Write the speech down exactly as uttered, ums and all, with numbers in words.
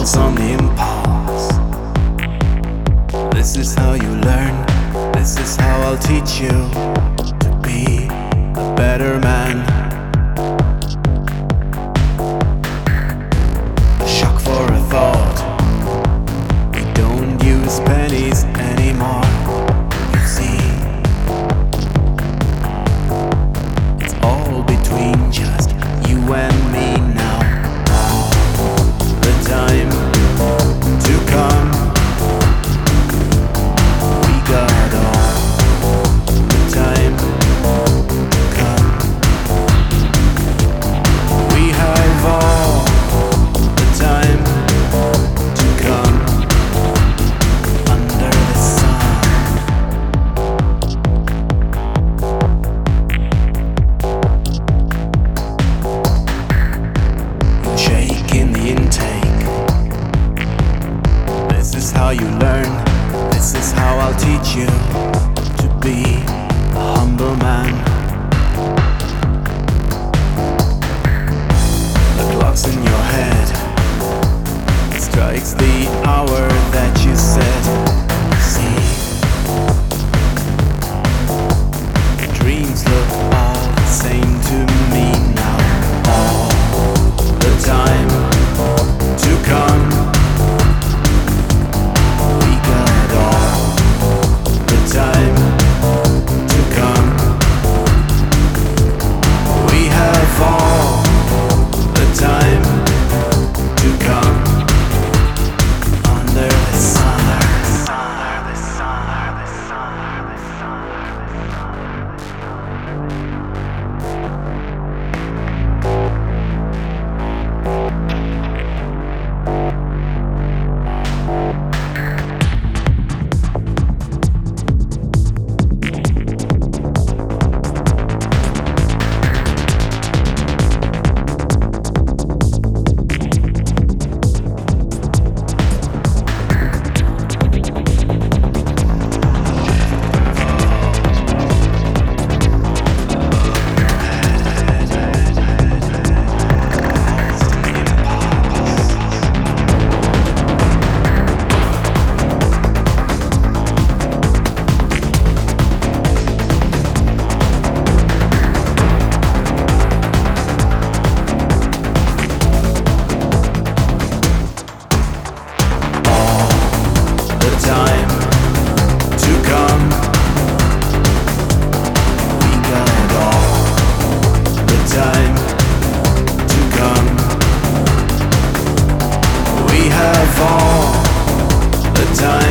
falls on the impulse. This is how you learn, this is how I'll teach you to be a better man. A shock for a thought, we don't use pennies anymore. You see, it's all between just you and me now. The time to come, we got all the time to come. We have all the time to come under the sun. You shake in the intake. This is how you learn, this is how I'll teach you to be a humble man. The clock's in your head, it strikes the hour that you said. See, your dreams look all the same to me now. All the time to come, we got all the time to come. We have all the time to come under the sun. The sun, the sun, the sun, the time to come. We got all the time to come. We have all the time